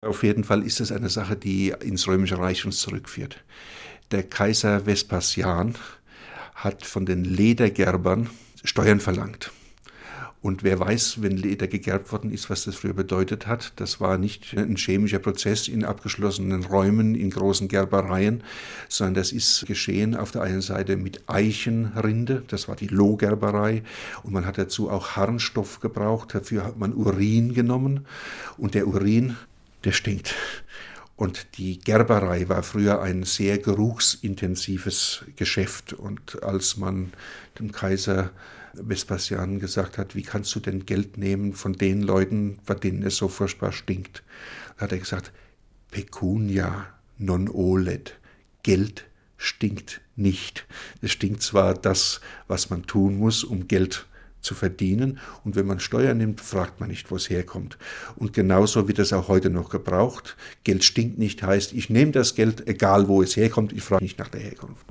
Auf jeden Fall ist es eine Sache, die ins Römische Reich uns zurückführt. Der Kaiser Vespasian hat von den Ledergerbern Steuern verlangt. Und wer weiß, wenn Leder gegerbt worden ist, was das früher bedeutet hat. Das war nicht ein chemischer Prozess in abgeschlossenen Räumen, in großen Gerbereien, sondern das ist geschehen auf der einen Seite mit Eichenrinde, das war die Lohgerberei, und man hat dazu auch Harnstoff gebraucht, dafür hat man Urin genommen, und der Urin, der stinkt. Und die Gerberei war früher ein sehr geruchsintensives Geschäft. Und als man dem Kaiser Vespasian gesagt hat, wie kannst du denn Geld nehmen von den Leuten, bei denen es so furchtbar stinkt, hat er gesagt, pecunia non olet, Geld stinkt nicht. Es stinkt zwar das, was man tun muss, um Geld zu verdienen, und wenn man Steuern nimmt, fragt man nicht, wo es herkommt. Und genauso wird es auch heute noch gebraucht. Geld stinkt nicht heißt, ich nehme das Geld, egal wo es herkommt, ich frage nicht nach der Herkunft.